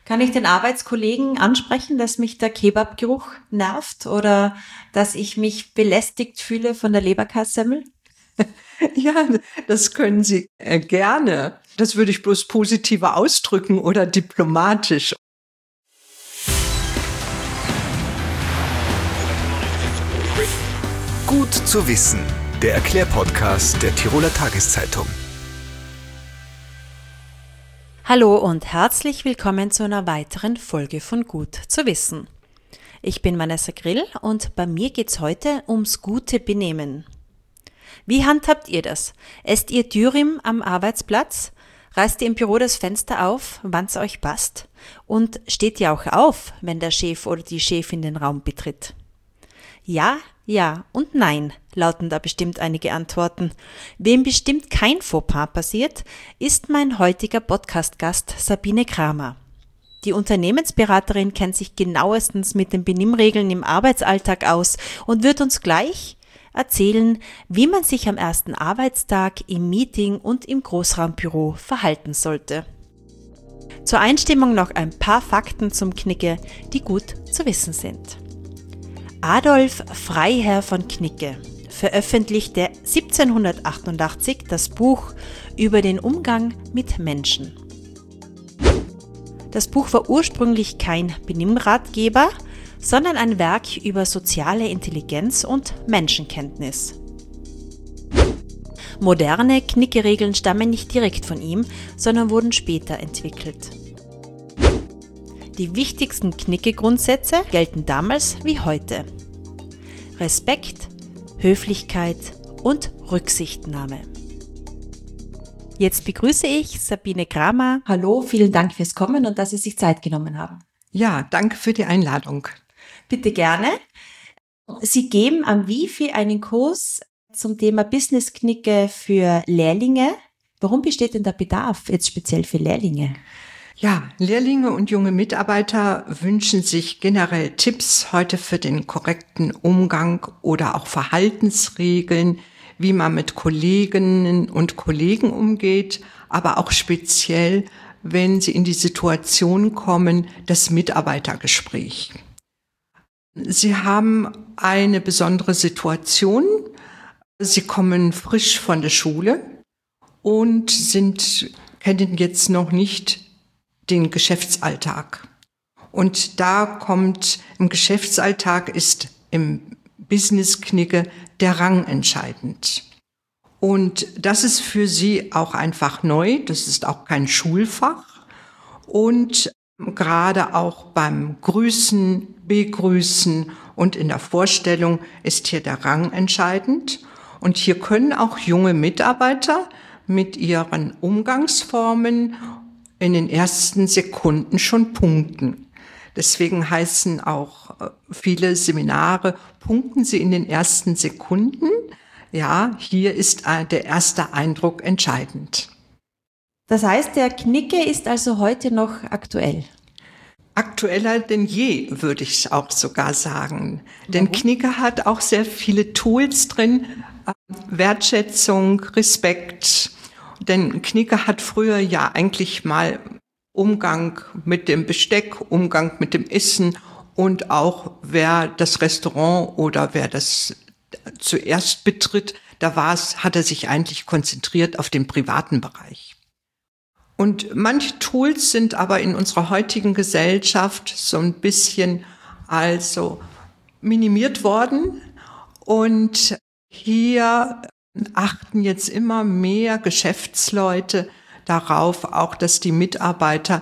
Kann ich den Arbeitskollegen ansprechen, dass mich der Kebabgeruch nervt oder dass ich mich belästigt fühle von der Leberkassemmel? Ja, das können Sie gerne. Das würde ich bloß positiver ausdrücken oder diplomatisch. Gut zu wissen, der Erklärpodcast der Tiroler Tageszeitung. Hallo und herzlich willkommen zu einer weiteren Folge von Gut zu wissen. Ich bin Vanessa Grill und bei mir geht's heute ums gute Benehmen. Wie handhabt ihr das? Esst ihr Dürüm am Arbeitsplatz? Reißt ihr im Büro das Fenster auf, wann's euch passt? Und steht ihr auch auf, wenn der Chef oder die Chefin den Raum betritt? Ja, ja und nein, lauten da bestimmt einige Antworten. Wem bestimmt kein Fauxpas passiert, ist mein heutiger Podcast-Gast Sabine Kramer. Die Unternehmensberaterin kennt sich genauestens mit den Benimmregeln im Arbeitsalltag aus und wird uns gleich erzählen, wie man sich am ersten Arbeitstag im Meeting und im Großraumbüro verhalten sollte. Zur Einstimmung noch ein paar Fakten zum Knicke, die gut zu wissen sind. Adolf Freiherr von Knigge veröffentlichte 1788 das Buch über den Umgang mit Menschen. Das Buch war ursprünglich kein Benimmratgeber, sondern ein Werk über soziale Intelligenz und Menschenkenntnis. Moderne Knicke-Regeln stammen nicht direkt von ihm, sondern wurden später entwickelt. Die wichtigsten Knicke-Grundsätze gelten damals wie heute. Respekt, Höflichkeit und Rücksichtnahme. Jetzt begrüße ich Sabine Kramer. Hallo, vielen Dank fürs Kommen und dass Sie sich Zeit genommen haben. Ja, danke für die Einladung. Bitte gerne. Sie geben am WIFI einen Kurs zum Thema Business-Knicke für Lehrlinge. Warum besteht denn der Bedarf jetzt speziell für Lehrlinge? Ja, Lehrlinge und junge Mitarbeiter wünschen sich generell Tipps heute für den korrekten Umgang oder auch Verhaltensregeln, wie man mit Kolleginnen und Kollegen umgeht, aber auch speziell, wenn sie in die Situation kommen, das Mitarbeitergespräch. Sie haben eine besondere Situation. Sie kommen frisch von der Schule und kennen jetzt noch nicht den Geschäftsalltag. Und da kommt im Geschäftsalltag ist im Business-Knicke der Rang entscheidend. Und das ist für Sie auch einfach neu. Das ist auch kein Schulfach. Und gerade auch beim Grüßen, Begrüßen und in der Vorstellung ist hier der Rang entscheidend. Und hier können auch junge Mitarbeiter mit ihren Umgangsformen in den ersten Sekunden schon punkten. Deswegen heißen auch viele Seminare, punkten Sie in den ersten Sekunden. Ja, hier ist der erste Eindruck entscheidend. Das heißt, der Knicke ist also heute noch aktuell? Aktueller denn je, würde ich auch sogar sagen. Denn Knicke hat auch sehr viele Tools drin, Wertschätzung, Respekt. Denn Knicke hat früher ja eigentlich mal Umgang mit dem Besteck, Umgang mit dem Essen und auch wer das Restaurant oder wer das zuerst betritt, hat er sich eigentlich konzentriert auf den privaten Bereich. Und manche Tools sind aber in unserer heutigen Gesellschaft so ein bisschen minimiert worden und hier achten jetzt immer mehr Geschäftsleute darauf, auch dass die Mitarbeiter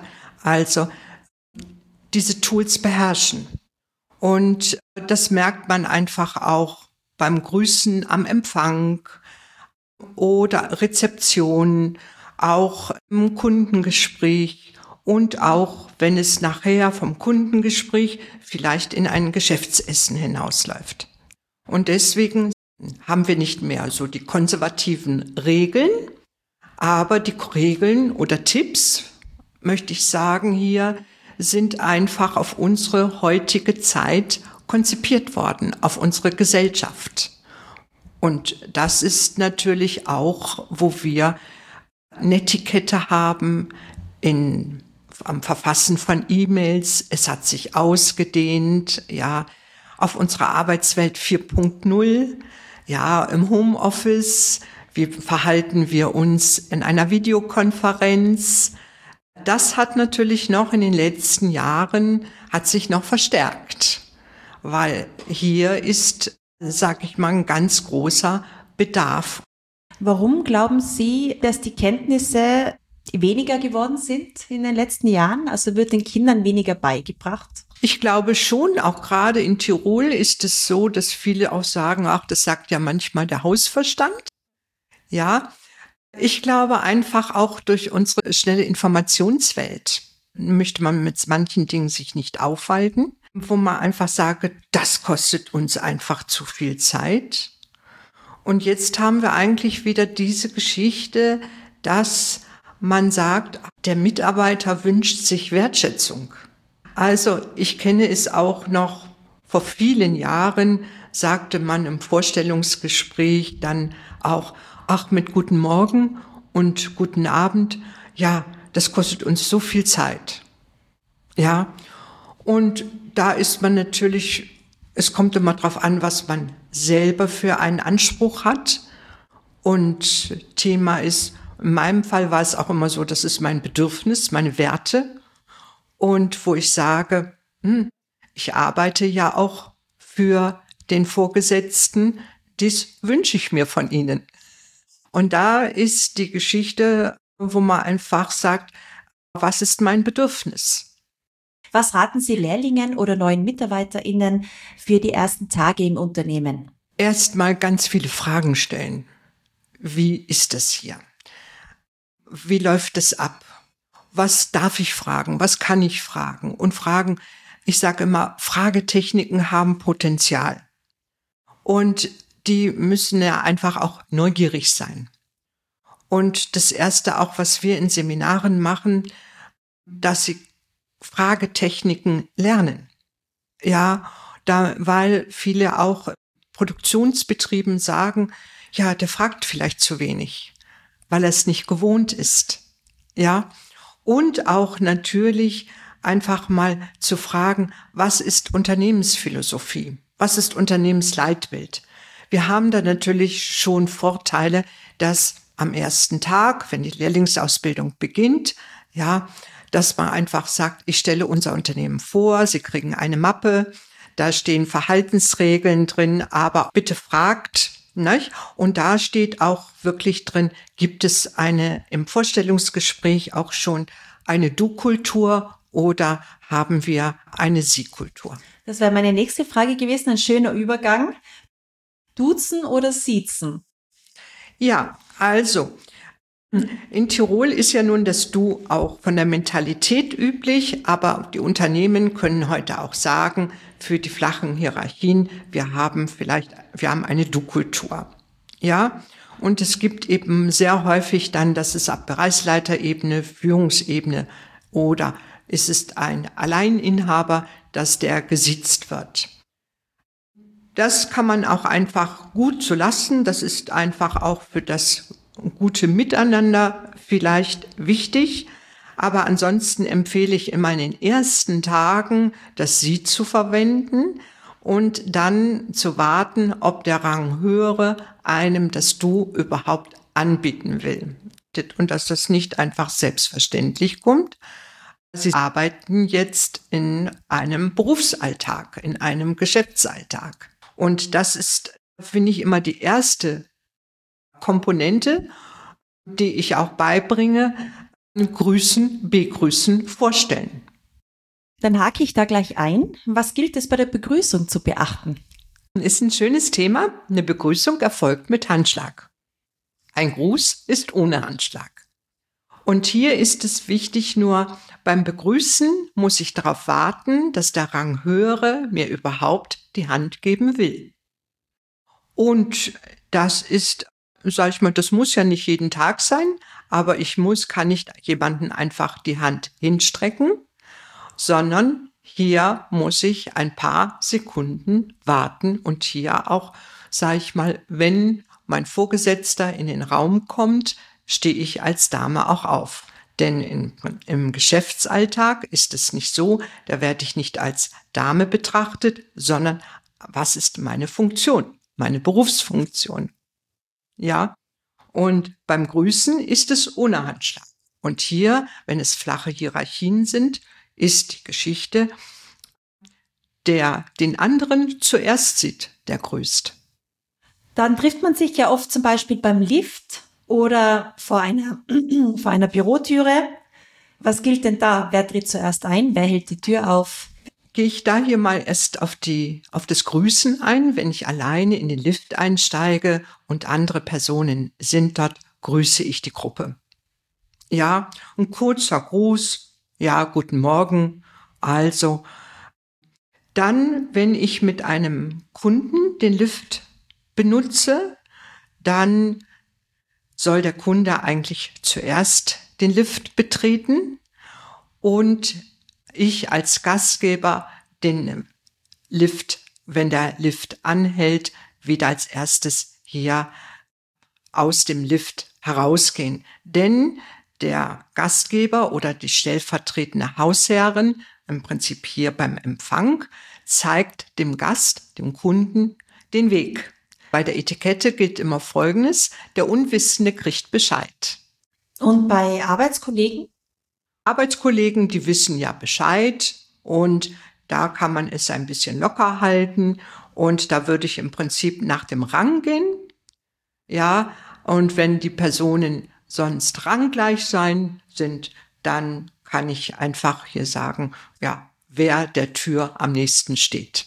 diese Tools beherrschen. Und das merkt man einfach auch beim Grüßen am Empfang oder Rezeption, auch im Kundengespräch und auch, wenn es nachher vom Kundengespräch vielleicht in ein Geschäftsessen hinausläuft. Und deswegen haben wir nicht mehr so die konservativen Regeln, aber die Regeln oder Tipps, möchte ich sagen hier, sind einfach auf unsere heutige Zeit konzipiert worden, auf unsere Gesellschaft. Und das ist natürlich auch, wo wir Netiquette haben in am Verfassen von E-Mails. Es hat sich ausgedehnt, ja, auf unserer Arbeitswelt 4.0, ja, im Homeoffice. Wie verhalten wir uns in einer Videokonferenz? Das hat natürlich noch in den letzten Jahren, hat sich noch verstärkt, weil hier ist, sag ich mal, ein ganz großer Bedarf. Warum glauben Sie, dass die Kenntnisse weniger geworden sind in den letzten Jahren? Also wird den Kindern weniger beigebracht? Ich glaube schon, auch gerade in Tirol ist es so, dass viele auch sagen, ach, das sagt ja manchmal der Hausverstand. Ja, ich glaube einfach auch durch unsere schnelle Informationswelt möchte man mit manchen Dingen sich nicht aufhalten, wo man einfach sage, das kostet uns einfach zu viel Zeit. Und jetzt haben wir eigentlich wieder diese Geschichte, dass man sagt, der Mitarbeiter wünscht sich Wertschätzung. Also ich kenne es auch noch, vor vielen Jahren sagte man im Vorstellungsgespräch dann auch, ach, mit guten Morgen und guten Abend, ja, das kostet uns so viel Zeit. Ja, und da ist man natürlich, es kommt immer drauf an, was man selber für einen Anspruch hat. Und Thema ist, in meinem Fall war es auch immer so, das ist mein Bedürfnis, meine Werte. Und wo ich sage, ich arbeite ja auch für den Vorgesetzten, dies wünsche ich mir von Ihnen. Und da ist die Geschichte, wo man einfach sagt, was ist mein Bedürfnis? Was raten Sie Lehrlingen oder neuen MitarbeiterInnen für die ersten Tage im Unternehmen? Erstmal ganz viele Fragen stellen. Wie ist es hier? Wie läuft es ab? Was darf ich fragen? Was kann ich fragen? Und Fragen, ich sage immer, Fragetechniken haben Potenzial. Und die müssen ja einfach auch neugierig sein. Und das Erste auch, was wir in Seminaren machen, dass sie Fragetechniken lernen. Ja, weil viele auch Produktionsbetrieben sagen, ja, der fragt vielleicht zu wenig, weil er es nicht gewohnt ist. Ja, und auch natürlich einfach mal zu fragen, was ist Unternehmensphilosophie? Was ist Unternehmensleitbild? Wir haben da natürlich schon Vorteile, dass am ersten Tag, wenn die Lehrlingsausbildung beginnt, ja, dass man einfach sagt, ich stelle unser Unternehmen vor, Sie kriegen eine Mappe, da stehen Verhaltensregeln drin, aber bitte fragt, nicht? Und da steht auch wirklich drin, gibt es im Vorstellungsgespräch auch schon eine Du-Kultur oder haben wir eine Sie-Kultur? Das wäre meine nächste Frage gewesen, ein schöner Übergang. Duzen oder siezen? Ja, also in Tirol ist ja nun das Du auch von der Mentalität üblich, aber die Unternehmen können heute auch sagen, für die flachen Hierarchien, wir haben eine Du-Kultur. Ja, und es gibt eben sehr häufig dann, dass es ab Bereichsleiterebene, Führungsebene oder es ist ein Alleininhaber, dass der gesiezt wird. Das kann man auch einfach gut so lassen. Das ist einfach auch für das gute Miteinander vielleicht wichtig. Aber ansonsten empfehle ich immer in den ersten Tagen, das Sie zu verwenden und dann zu warten, ob der Ranghöhere einem das Du überhaupt anbieten will. Und dass das nicht einfach selbstverständlich kommt. Sie arbeiten jetzt in einem Berufsalltag, in einem Geschäftsalltag. Und das ist, finde ich, immer die erste Komponente, die ich auch beibringe, grüßen, begrüßen, vorstellen. Dann hake ich da gleich ein. Was gilt es bei der Begrüßung zu beachten? Ist ein schönes Thema. Eine Begrüßung erfolgt mit Handschlag. Ein Gruß ist ohne Handschlag. Und hier ist es wichtig, nur beim Begrüßen muss ich darauf warten, dass der Ranghöhere mir überhaupt die Hand geben will. Und das ist, sag ich mal, das muss ja nicht jeden Tag sein, aber kann nicht jemanden einfach die Hand hinstrecken, sondern hier muss ich ein paar Sekunden warten und hier auch, sag ich mal, wenn mein Vorgesetzter in den Raum kommt, stehe ich als Dame auch auf. Denn im Geschäftsalltag ist es nicht so, da werde ich nicht als Dame betrachtet, sondern was ist meine Funktion, meine Berufsfunktion? Ja, und beim Grüßen ist es ohne Handschlag. Und hier, wenn es flache Hierarchien sind, ist die Geschichte, der den anderen zuerst sieht, der grüßt. Dann trifft man sich ja oft zum Beispiel beim Lift oder vor einer Bürotüre. Was gilt denn da? Wer tritt zuerst ein? Wer hält die Tür auf? Gehe ich da hier mal erst auf das Grüßen ein. Wenn ich alleine in den Lift einsteige und andere Personen sind dort, grüße ich die Gruppe. Ja, ein kurzer Gruß. Ja, guten Morgen. Also, dann, wenn ich mit einem Kunden den Lift benutze, dann soll der Kunde eigentlich zuerst den Lift betreten und ich als Gastgeber den Lift, wenn der Lift anhält, wieder als erstes hier aus dem Lift herausgehen. Denn der Gastgeber oder die stellvertretende Hausherrin, im Prinzip hier beim Empfang, zeigt dem Gast, dem Kunden, den Weg. Bei der Etikette gilt immer Folgendes: Der Unwissende kriegt Bescheid. Und bei Arbeitskollegen? Arbeitskollegen, die wissen ja Bescheid und da kann man es ein bisschen locker halten und da würde ich im Prinzip nach dem Rang gehen. Ja, und wenn die Personen sonst ranggleich sind, dann kann ich einfach hier sagen, ja, wer der Tür am nächsten steht.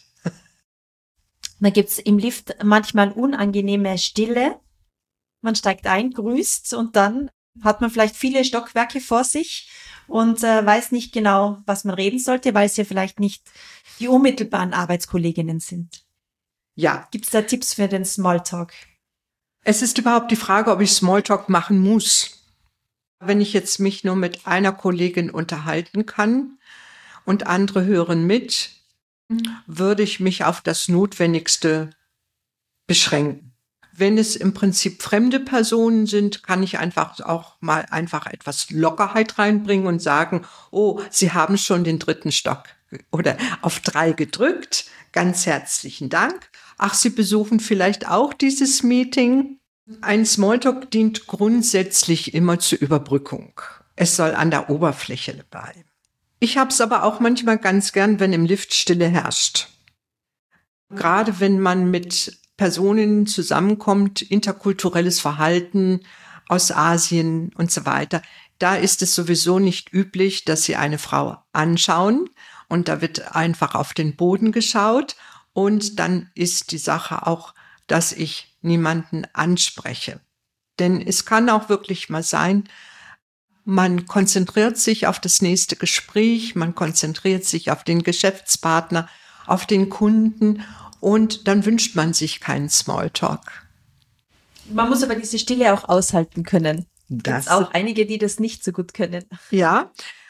Da gibt's im Lift manchmal unangenehme Stille. Man steigt ein, grüßt und dann hat man vielleicht viele Stockwerke vor sich und weiß nicht genau, was man reden sollte, weil es ja vielleicht nicht die unmittelbaren Arbeitskolleginnen sind. Ja. Gibt's da Tipps für den Smalltalk? Es ist überhaupt die Frage, ob ich Smalltalk machen muss. Wenn ich jetzt mich nur mit einer Kollegin unterhalten kann und andere hören mit, würde ich mich auf das Notwendigste beschränken. Wenn es im Prinzip fremde Personen sind, kann ich einfach auch mal einfach etwas Lockerheit reinbringen und sagen, oh, Sie haben schon den 3. Stock oder auf 3 gedrückt. Ganz herzlichen Dank. Ach, Sie besuchen vielleicht auch dieses Meeting. Ein Smalltalk dient grundsätzlich immer zur Überbrückung. Es soll an der Oberfläche bleiben. Ich habe es aber auch manchmal ganz gern, wenn im Lift Stille herrscht. Gerade wenn man mit Personen zusammenkommt, interkulturelles Verhalten aus Asien und so weiter, da ist es sowieso nicht üblich, dass sie eine Frau anschauen und da wird einfach auf den Boden geschaut und dann ist die Sache auch, dass ich niemanden anspreche. Denn es kann auch wirklich mal sein, man konzentriert sich auf das nächste Gespräch, man konzentriert sich auf den Geschäftspartner, auf den Kunden und dann wünscht man sich keinen Smalltalk. Man muss aber diese Stille auch aushalten können. Das gibt's auch einige, die das nicht so gut können. Ja,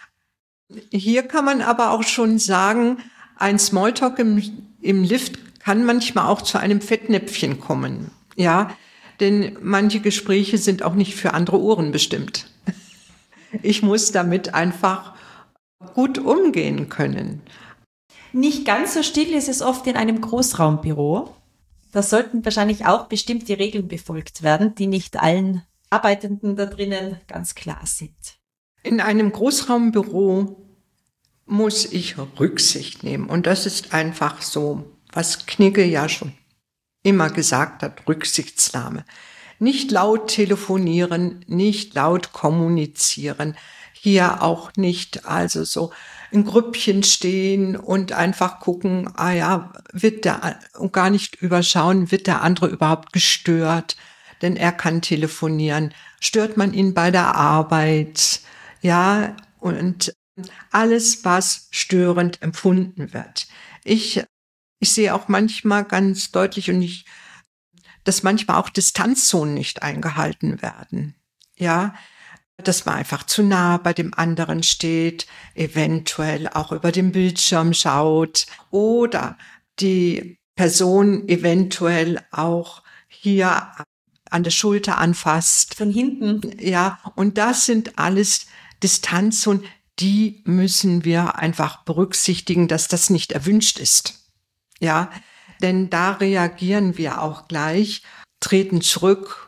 hier kann man aber auch schon sagen, ein Smalltalk im Lift kann manchmal auch zu einem Fettnäpfchen kommen. Ja, denn manche Gespräche sind auch nicht für andere Ohren bestimmt. Ich muss damit einfach gut umgehen können. Nicht ganz so still ist es oft in einem Großraumbüro. Da sollten wahrscheinlich auch bestimmte Regeln befolgt werden, die nicht allen Arbeitenden da drinnen ganz klar sind. In einem Großraumbüro muss ich Rücksicht nehmen. Und das ist einfach so, was Knigge ja schon immer gesagt hat, Rücksichtsnahme. Nicht laut telefonieren, nicht laut kommunizieren, hier auch nicht also so in Grüppchen stehen und einfach gucken, und gar nicht überschauen, wird der andere überhaupt gestört, denn er kann telefonieren. Stört man ihn bei der Arbeit? Ja, und alles, was störend empfunden wird. Ich sehe auch manchmal ganz deutlich dass manchmal auch Distanzzonen nicht eingehalten werden. Ja, dass man einfach zu nah bei dem anderen steht, eventuell auch über den Bildschirm schaut oder die Person eventuell auch hier an der Schulter anfasst. Von hinten. Ja, und das sind alles Distanzzonen, die müssen wir einfach berücksichtigen, dass das nicht erwünscht ist. Ja, denn da reagieren wir auch gleich, treten zurück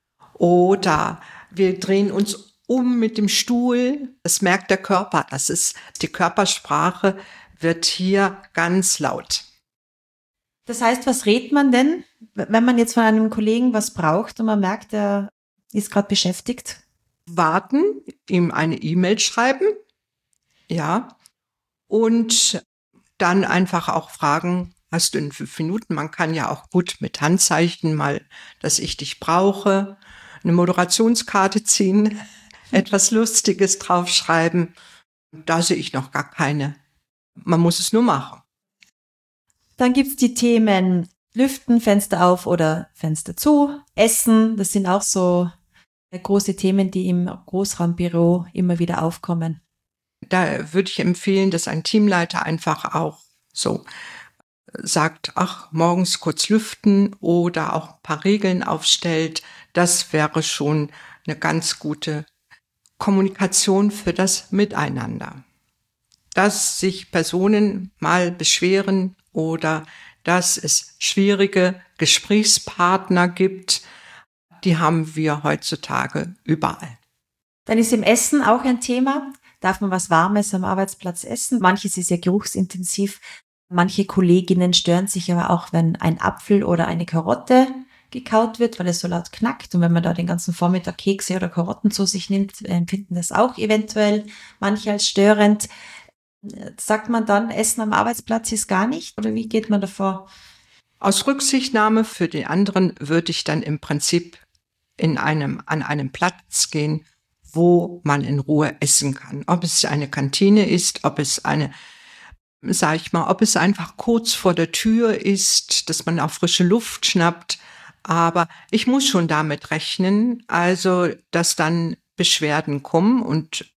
oder wir drehen uns um mit dem Stuhl. Das merkt der Körper. Die Körpersprache wird hier ganz laut. Das heißt, was rät man denn, wenn man jetzt von einem Kollegen was braucht und man merkt, er ist gerade beschäftigt? Warten, ihm eine E-Mail schreiben, ja, und dann einfach auch fragen, hast du in 5 Minuten? Man kann ja auch gut mit Handzeichen mal, dass ich dich brauche, eine Moderationskarte ziehen, etwas Lustiges draufschreiben. Da sehe ich noch gar keine. Man muss es nur machen. Dann gibt's die Themen Lüften, Fenster auf oder Fenster zu, Essen. Das sind auch so große Themen, die im Großraumbüro immer wieder aufkommen. Da würde ich empfehlen, dass ein Teamleiter einfach auch so sagt, ach, morgens kurz lüften oder auch ein paar Regeln aufstellt. Das wäre schon eine ganz gute Kommunikation für das Miteinander. Dass sich Personen mal beschweren oder dass es schwierige Gesprächspartner gibt, die haben wir heutzutage überall. Dann ist im Essen auch ein Thema. Darf man was Warmes am Arbeitsplatz essen? Manches ist ja geruchsintensiv. Manche Kolleginnen stören sich aber auch, wenn ein Apfel oder eine Karotte gekaut wird, weil es so laut knackt. Und wenn man da den ganzen Vormittag Kekse oder Karotten zu sich nimmt, empfinden das auch eventuell manche als störend. Sagt man dann, Essen am Arbeitsplatz ist gar nicht? Oder wie geht man davor? Aus Rücksichtnahme für den anderen würde ich dann im Prinzip an einem Platz gehen, wo man in Ruhe essen kann. Ob es eine Kantine ist, ob es ob es einfach kurz vor der Tür ist, dass man auch frische Luft schnappt. Aber ich muss schon damit rechnen, also, dass dann Beschwerden kommen und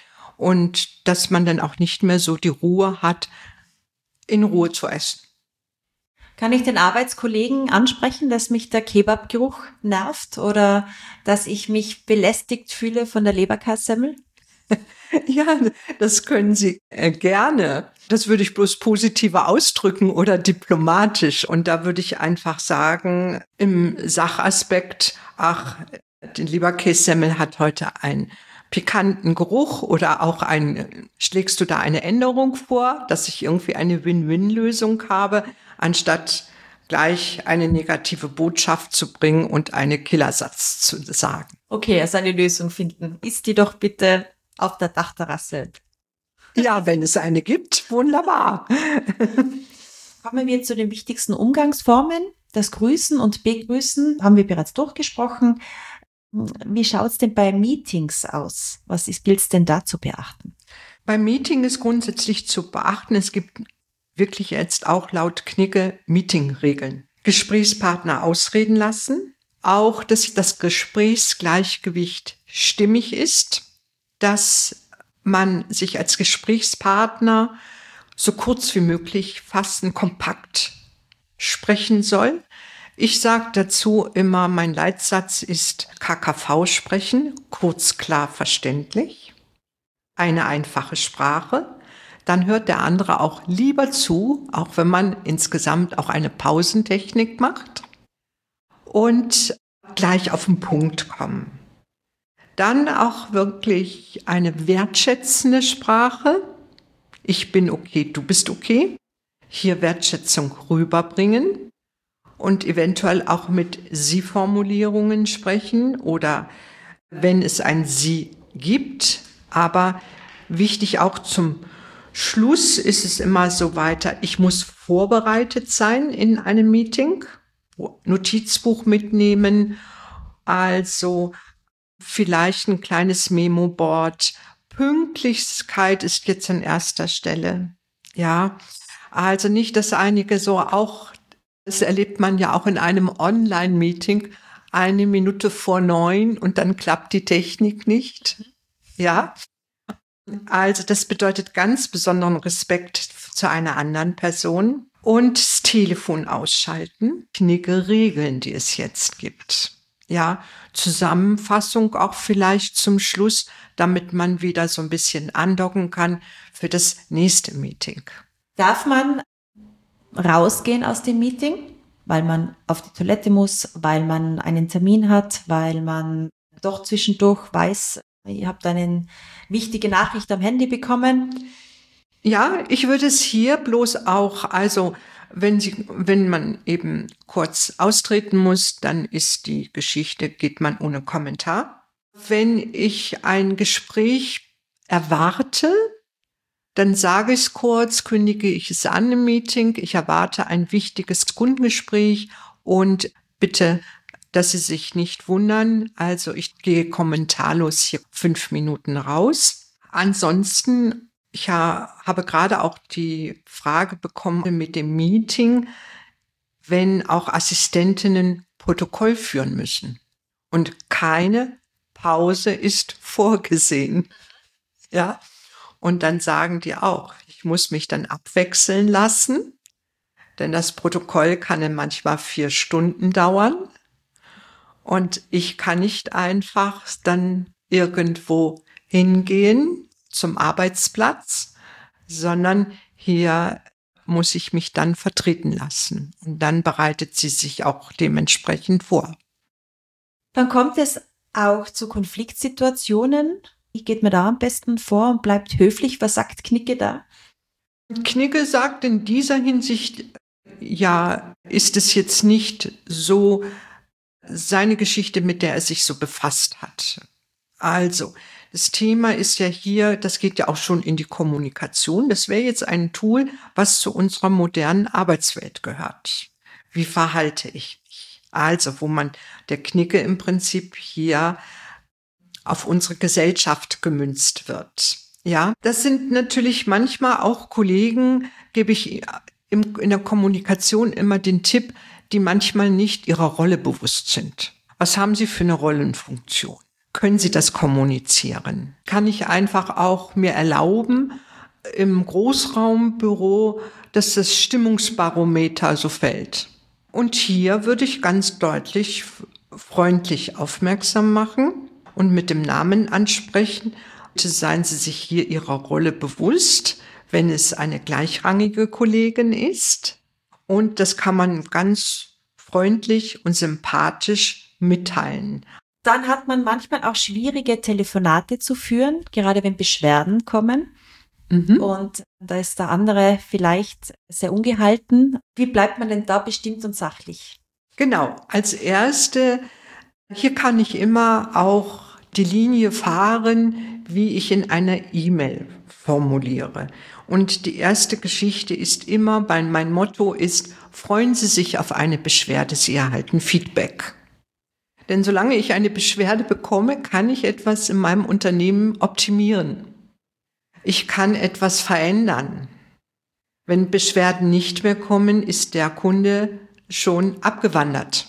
dass man dann auch nicht mehr so die Ruhe hat, in Ruhe zu essen. Kann ich den Arbeitskollegen ansprechen, dass mich der Kebabgeruch nervt oder dass ich mich belästigt fühle von der Leberkassemmel? Ja, das können Sie gerne. Das würde ich bloß positiver ausdrücken oder diplomatisch. Und da würde ich einfach sagen, im Sachaspekt, ach, die Leberkässemmel hat heute einen pikanten Geruch oder auch schlägst du da eine Änderung vor, dass ich irgendwie eine Win-Win-Lösung habe, anstatt gleich eine negative Botschaft zu bringen und einen Killersatz zu sagen. Okay, also eine Lösung finden. Isst die doch bitte auf der Dachterrasse. Ja, wenn es eine gibt, wunderbar. Kommen wir zu den wichtigsten Umgangsformen. Das Grüßen und Begrüßen haben wir bereits durchgesprochen. Wie schaut's denn bei Meetings aus? Was gilt es denn da zu beachten? Beim Meeting ist grundsätzlich zu beachten, es gibt wirklich jetzt auch laut Knigge Meetingregeln. Gesprächspartner ausreden lassen, auch dass das Gesprächsgleichgewicht stimmig ist, dass man sich als Gesprächspartner so kurz wie möglich fassen, kompakt sprechen soll. Ich sage dazu immer, mein Leitsatz ist KKV sprechen, kurz, klar, verständlich. Eine einfache Sprache. Dann hört der andere auch lieber zu, auch wenn man insgesamt auch eine Pausentechnik macht. Und gleich auf den Punkt kommen. Dann auch wirklich eine wertschätzende Sprache. Ich bin okay, du bist okay. Hier Wertschätzung rüberbringen und eventuell auch mit Sie-Formulierungen sprechen oder wenn es ein Sie gibt. Aber wichtig auch zum Schluss ist es immer so weiter, ich muss vorbereitet sein in einem Meeting, Notizbuch mitnehmen, also vielleicht ein kleines Memo-Board. Pünktlichkeit ist jetzt an erster Stelle. Ja, also nicht, dass einige so auch, das erlebt man ja auch in einem Online-Meeting, 1 Minute vor 9 und dann klappt die Technik nicht. Ja, also das bedeutet ganz besonderen Respekt zu einer anderen Person und das Telefon ausschalten. Knigge Regeln, die es jetzt gibt. Ja, Zusammenfassung auch vielleicht zum Schluss, damit man wieder so ein bisschen andocken kann für das nächste Meeting. Darf man rausgehen aus dem Meeting, weil man auf die Toilette muss, weil man einen Termin hat, weil man doch zwischendurch weiß, ihr habt eine wichtige Nachricht am Handy bekommen? Ja, ich würde es hier bloß auch, also wenn man eben kurz austreten muss, dann ist die Geschichte, geht man ohne Kommentar. Wenn ich ein Gespräch erwarte, dann sage ich es kurz, kündige ich es an im Meeting. Ich erwarte ein wichtiges Kundengespräch und bitte, dass Sie sich nicht wundern. Also ich gehe kommentarlos hier 5 Minuten raus. Ansonsten, ich habe gerade auch die Frage bekommen mit dem Meeting, wenn auch Assistentinnen Protokoll führen müssen. Und keine Pause ist vorgesehen. Ja. Und dann sagen die auch, ich muss mich dann abwechseln lassen, denn das Protokoll kann dann manchmal 4 Stunden dauern. Und ich kann nicht einfach dann irgendwo hingehen zum Arbeitsplatz, sondern hier muss ich mich dann vertreten lassen. Und dann bereitet sie sich auch dementsprechend vor. Dann kommt es auch zu Konfliktsituationen. Wie geht man da am besten vor und bleibt höflich? Was sagt Knigge da? Knigge sagt in dieser Hinsicht, ja, ist es jetzt nicht so seine Geschichte, mit der er sich so befasst hat. Also, das Thema ist ja hier, das geht ja auch schon in die Kommunikation. Das wäre jetzt ein Tool, was zu unserer modernen Arbeitswelt gehört. Wie verhalte ich mich? Also, der Knigge im Prinzip hier auf unsere Gesellschaft gemünzt wird. Ja, das sind natürlich manchmal auch Kollegen, gebe ich in der Kommunikation immer den Tipp, die manchmal nicht ihrer Rolle bewusst sind. Was haben sie für eine Rollenfunktion? Können sie das kommunizieren? Kann ich einfach auch mir erlauben, im Großraumbüro, dass das Stimmungsbarometer so fällt? Und hier würde ich ganz deutlich freundlich aufmerksam machen und mit dem Namen ansprechen. Seien Sie sich hier Ihrer Rolle bewusst, wenn es eine gleichrangige Kollegin ist. Und das kann man ganz freundlich und sympathisch mitteilen. Dann hat man manchmal auch schwierige Telefonate zu führen, gerade wenn Beschwerden kommen. Und da ist der andere vielleicht sehr ungehalten. Wie bleibt man denn da bestimmt und sachlich? Genau, als Erste, hier kann ich immer auch die Linie fahren, wie ich in einer E-Mail formuliere. Und die erste Geschichte ist immer, mein Motto ist, freuen Sie sich auf eine Beschwerde, Sie erhalten Feedback. Denn solange ich eine Beschwerde bekomme, kann ich etwas in meinem Unternehmen optimieren. Ich kann etwas verändern. Wenn Beschwerden nicht mehr kommen, ist der Kunde schon abgewandert.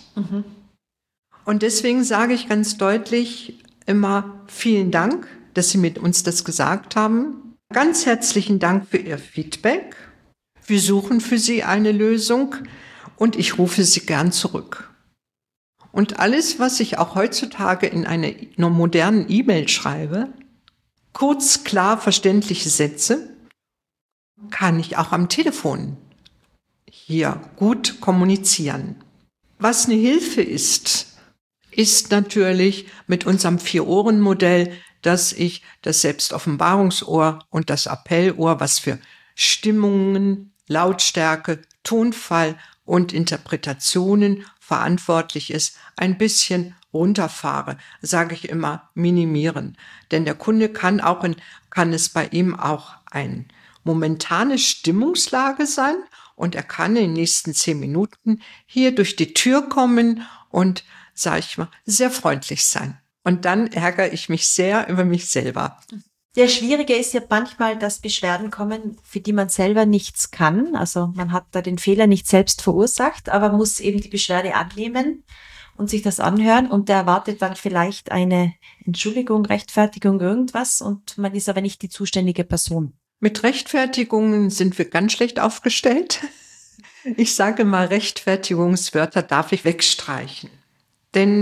Und deswegen sage ich ganz deutlich immer vielen Dank, dass Sie mit uns das gesagt haben. Ganz herzlichen Dank für Ihr Feedback. Wir suchen für Sie eine Lösung und ich rufe Sie gern zurück. Und alles, was ich auch heutzutage in einer modernen E-Mail schreibe, kurz, klar, verständliche Sätze, kann ich auch am Telefon hier gut kommunizieren. Was eine Hilfe ist natürlich mit unserem 4-Ohren-Modell, dass ich das Selbstoffenbarungsohr und das Appellohr, was für Stimmungen, Lautstärke, Tonfall und Interpretationen verantwortlich ist, ein bisschen runterfahre, sage ich immer, minimieren. Denn der Kunde kann es bei ihm auch eine momentane Stimmungslage sein und er kann in den nächsten 10 Minuten hier durch die Tür kommen und, sage ich mal, sehr freundlich sein. Und dann ärgere ich mich sehr über mich selber. Der Schwierige ist ja manchmal, dass Beschwerden kommen, für die man selber nichts kann. Also man hat da den Fehler nicht selbst verursacht, aber muss eben die Beschwerde annehmen und sich das anhören. Und der erwartet dann vielleicht eine Entschuldigung, Rechtfertigung, irgendwas. Und man ist aber nicht die zuständige Person. Mit Rechtfertigungen sind wir ganz schlecht aufgestellt. Ich sage mal, Rechtfertigungswörter darf ich wegstreichen. Denn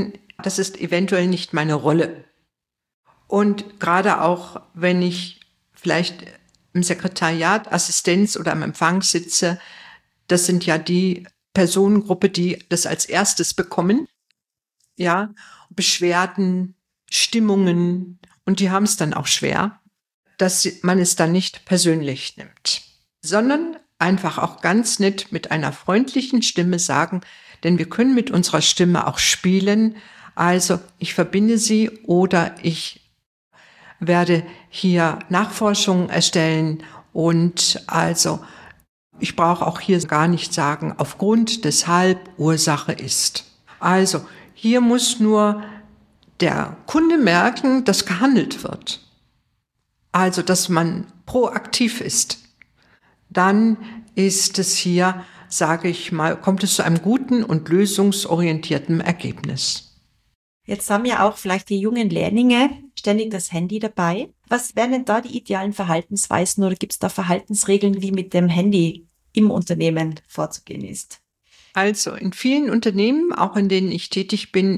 das ist eventuell nicht meine Rolle. Und gerade auch, wenn ich vielleicht im Sekretariat, Assistenz oder am Empfang sitze, das sind ja die Personengruppe, die das als erstes bekommen. Ja, Beschwerden, Stimmungen, und die haben es dann auch schwer, dass man es dann nicht persönlich nimmt, sondern einfach auch ganz nett mit einer freundlichen Stimme sagen, denn wir können mit unserer Stimme auch spielen. Also ich verbinde sie oder ich werde hier Nachforschungen erstellen und also ich brauche auch hier gar nicht sagen, aufgrund, deshalb, Ursache ist. Also hier muss nur der Kunde merken, dass gehandelt wird. Also dass man proaktiv ist. Dann ist es hier, sage ich mal, kommt es zu einem guten und lösungsorientierten Ergebnis. Jetzt haben ja auch vielleicht die jungen Lehrlinge ständig das Handy dabei. Was wären denn da die idealen Verhaltensweisen oder gibt es da Verhaltensregeln, wie mit dem Handy im Unternehmen vorzugehen ist? Also in vielen Unternehmen, auch in denen ich tätig bin,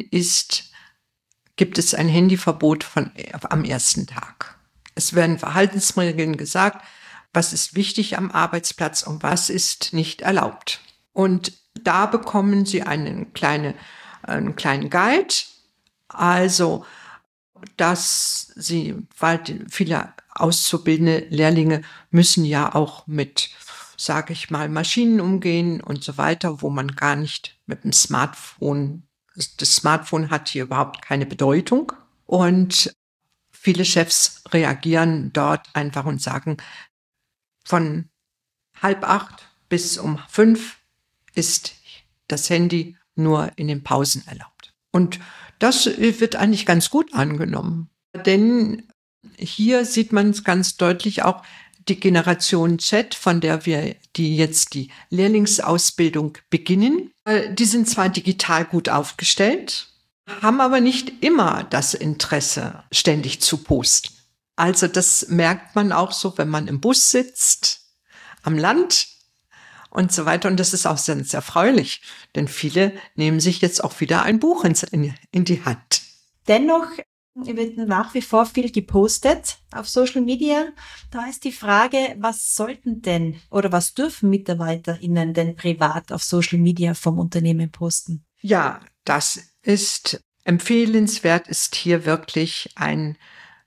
gibt es ein Handyverbot am ersten Tag. Es werden Verhaltensregeln gesagt, was ist wichtig am Arbeitsplatz und was ist nicht erlaubt. Und da bekommen Sie einen kleinen Guide, also dass weil viele auszubildende Lehrlinge müssen ja auch mit, sage ich mal, Maschinen umgehen und so weiter, wo man gar nicht mit dem Smartphone, das Smartphone hat hier überhaupt keine Bedeutung. Und viele Chefs reagieren dort einfach und sagen, von 7:30 bis um 5 ist das Handy nur in den Pausen erlaubt. Und das wird eigentlich ganz gut angenommen. Denn hier sieht man es ganz deutlich auch, die Generation Z, von der die jetzt die Lehrlingsausbildung beginnen, die sind zwar digital gut aufgestellt, haben aber nicht immer das Interesse, ständig zu posten. Also das merkt man auch so, wenn man im Bus sitzt, am Land und so weiter. Und das ist auch sehr erfreulich, denn viele nehmen sich jetzt auch wieder ein Buch in die Hand. Dennoch wird nach wie vor viel gepostet auf Social Media. Da ist die Frage, was sollten denn oder was dürfen MitarbeiterInnen denn privat auf Social Media vom Unternehmen posten? Ja, das ist empfehlenswert, ist hier wirklich eine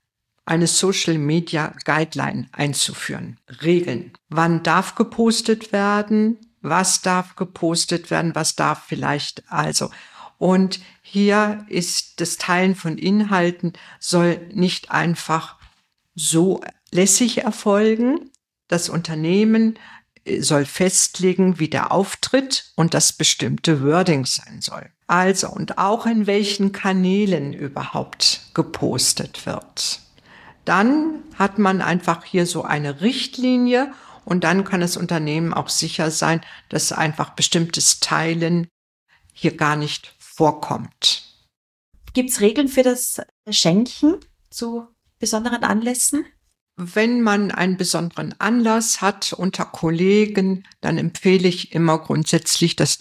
Social Media Guideline einzuführen. Regeln. Wann darf gepostet werden? Was darf gepostet werden? Was darf vielleicht also? Und hier ist das Teilen von Inhalten soll nicht einfach so lässig erfolgen. Das Unternehmen soll festlegen, wie der Auftritt und das bestimmte Wording sein soll. Also, und auch in welchen Kanälen überhaupt gepostet wird. Dann hat man einfach hier so eine Richtlinie und dann kann das Unternehmen auch sicher sein, dass einfach bestimmtes Teilen hier gar nicht vorkommt. Gibt es Regeln für das Schenken zu besonderen Anlässen? Wenn man einen besonderen Anlass hat unter Kollegen, dann empfehle ich immer grundsätzlich, dass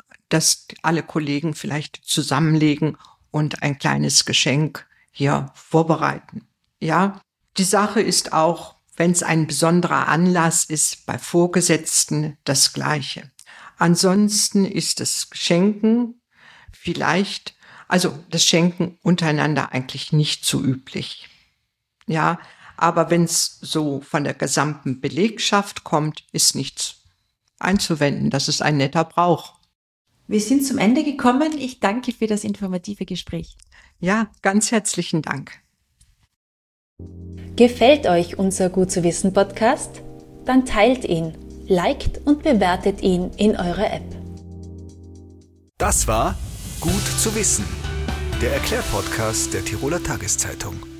alle Kollegen vielleicht zusammenlegen und ein kleines Geschenk hier vorbereiten. Ja, die Sache ist auch, wenn es ein besonderer Anlass ist, bei Vorgesetzten das Gleiche. Ansonsten ist das Schenken vielleicht, also das Schenken untereinander eigentlich nicht so üblich. Ja, aber wenn es so von der gesamten Belegschaft kommt, ist nichts einzuwenden. Das ist ein netter Brauch. Wir sind zum Ende gekommen. Ich danke für das informative Gespräch. Ja, ganz herzlichen Dank. Gefällt euch unser Gut zu wissen Podcast? Dann teilt ihn, liked und bewertet ihn in eurer App. Das war Gut zu wissen, der Erklärpodcast der Tiroler Tageszeitung.